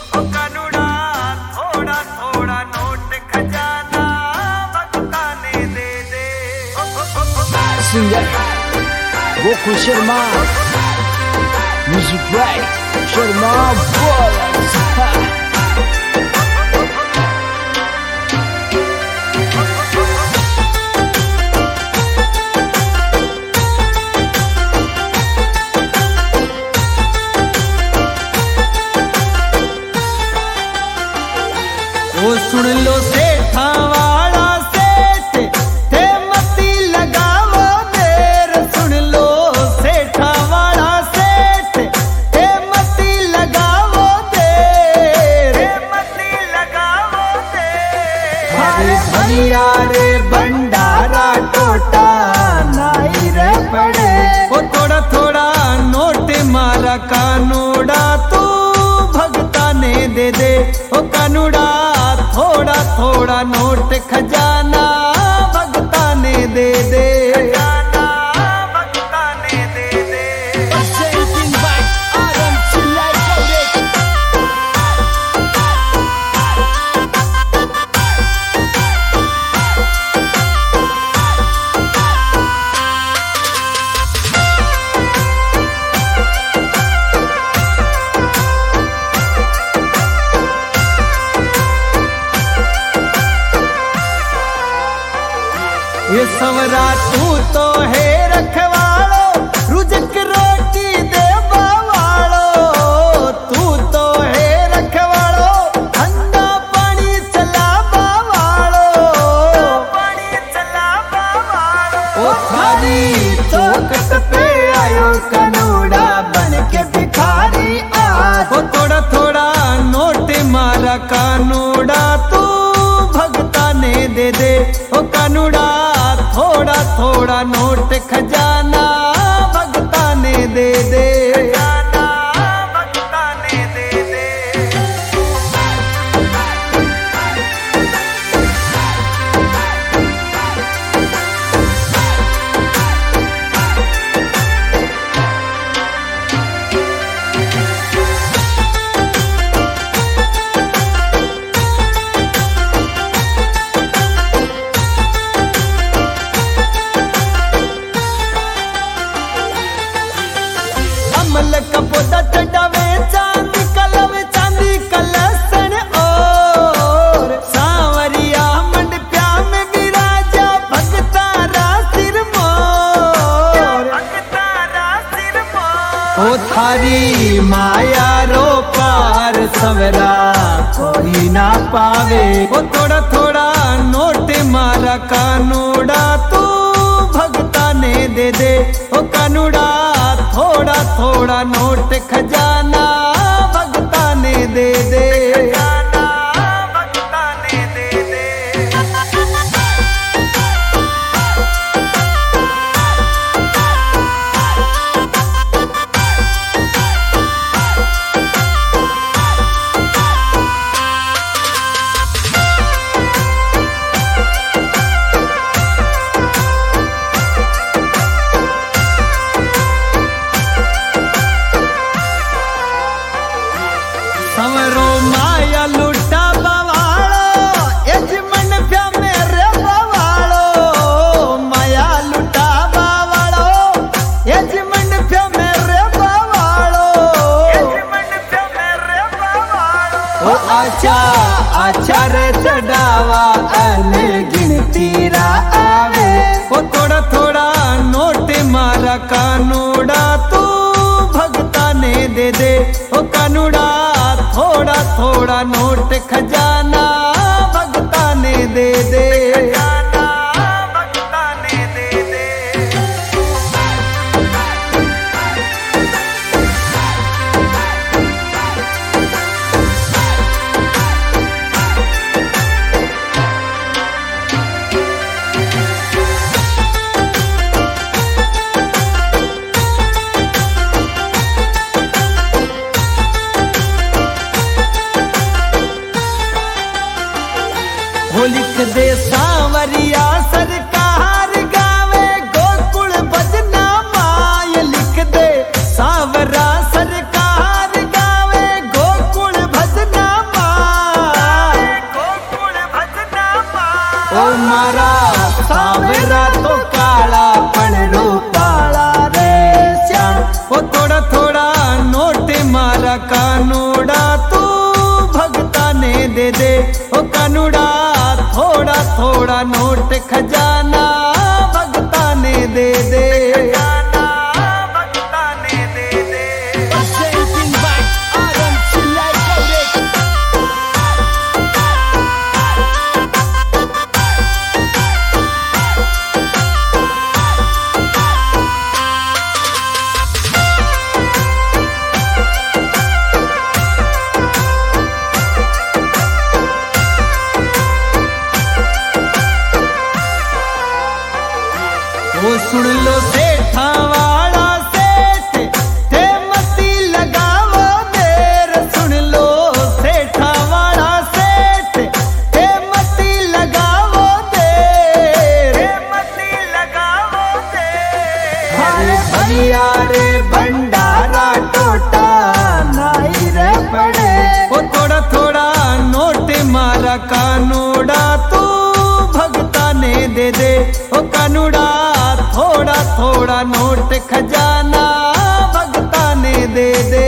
ओ कनुड़ा थोड़ा थोड़ा नोट खजाना भगता ने दे दे। Singer Gokul Sharma, music by Sharma boys. ओ सुन लो सेठा वाला सेठ थे मती लगावो देर। सुन लो सेठा वाला सेठ थे मती लगावो देर। मती लगावो देर। हरे भैया रे भंडारा टोटा नाई रे पड़े। ओ थोड़ा थोड़ा नोट मारा कानूड़ा तू भगता ने दे दे। ओ कानूड़ा थोड़ा थोड़ा नोट खजाना भगता ने दे दे। खजाना भगता ने दे दे। ये संवरा तू तो है रखवालो रुजक रोटी दे बावालो। तू तो है रखवालो ठंडा पानी चला बावालो। पानी चला बावालो। ओ थारी चौकट पे आयो कनूड़ा बन के भिखारी आज। ओ थोड़ा थोड़ा नोट मारा कानूड़ा तू भगता ने दे दे। ओ कानूड़ा थोड़ा थोड़ा नोट खजाना भगता ने दे दे। खजाना भगता ने दे दे। अमल कपोदा चढ़ावे चांदी कलम चांदी कलसन और। सांवरिया मंडप्या में विराजा भगता रा सिर मोर। भगता रा सिर मोर। ओ थारी माया रो पार सवरा कोई ना पावे। ओ थोड़ा थोड़ा नोट मारा कानूड़ा तू भगता ने दे दे। ओ कानूड़ा थोड़ा थोड़ा नोट खजाना भगता ने दे दे। खजाना भगता ने दे दे। संवरो माया लुटा बवालो यजमन प्या मेरे बवालो। माया लुटा बवालो यजमन प्या मेरे बवालो। यजमन प्या मेरे बवालो। ओ आचा आचा रे चढ़ावा अने गिनती रा आवे। ओ थोड़ा थोड़ा नोट मारा कानूड़ा तू भगता ने दे दे। ओ कानूड़ा थोड़ा थोड़ा नोट खजाना भगता ने दे दे। खजाना भगता ने दे दे। मारा सावरा तो काला पण रूपाला रे श्याम। ओ थोड़ा थोड़ा नोट मारा कानूड़ा तू भगता ने दे दे। ओ कानूड़ा थोड़ा थोड़ा नोट खजाना भगता ने दे दे। वो सुन लो सेठा वाला सेठ थे मती लगावो देर। सुन लो सेठा वाला सेठ थे मती लगावो देर। मती लगावो देर। अरे भैया रे भंडारा टोटा नाई रे पड़े। वो थोड़ा थोड़ा नोट मारा कानूड़ा तू भगता ने दे दे। ओ कानूड़ा थोड़ा थोड़ा नोट खजाना भगता ने दे दे।